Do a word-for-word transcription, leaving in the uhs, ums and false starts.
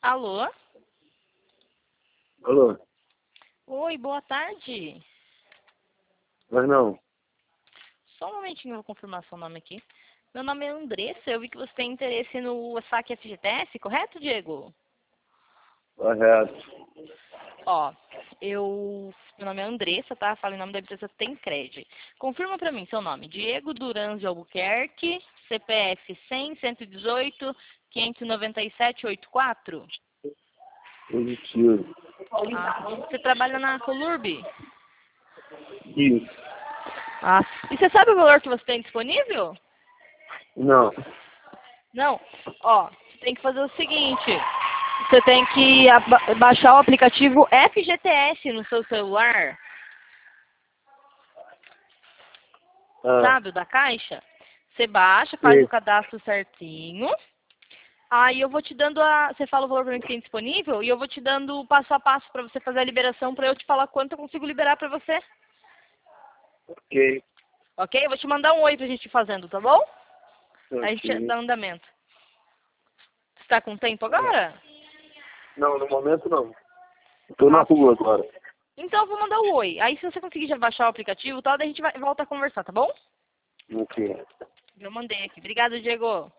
Alô? Alô? Oi, boa tarde. Mas não. Só um momentinho, eu vou confirmar seu nome aqui. Meu nome é Andressa, eu vi que você tem interesse no saque F G T S, correto, Diego? Correto. Ó, eu... Meu nome é Andressa, tá? Fala em nome da empresa Tencred. Confirma pra mim seu nome. Diego Duran de Albuquerque, C P F cem, cento e dezoito, quinhentos e noventa e sete, oitenta e quatro. Positivo. Ah, você trabalha na Colurb? Isso. Ah, e você sabe o valor que você tem disponível? Não. Não. Ó, você tem que fazer o seguinte. Você tem que aba- baixar o aplicativo F G T S no seu celular. Ah, Sabe, o da Caixa? Você baixa, faz sim. o cadastro certinho. Aí eu vou te dando a... Você fala o valor pra mim que tem disponível e eu vou te dando o passo a passo pra você fazer a liberação pra eu te falar quanto eu consigo liberar pra você. Ok. Ok? Eu vou te mandar um oi pra gente ir fazendo, tá bom? Aí a gente Ok. dá andamento. Você tá com tempo agora? Não, no momento não. Tô na Ah, rua agora. então eu vou mandar o oi. Aí se você conseguir já baixar o aplicativo e tal, daí a gente vai, volta a conversar, tá bom? Ok. Eu mandei aqui. Obrigada, Diego.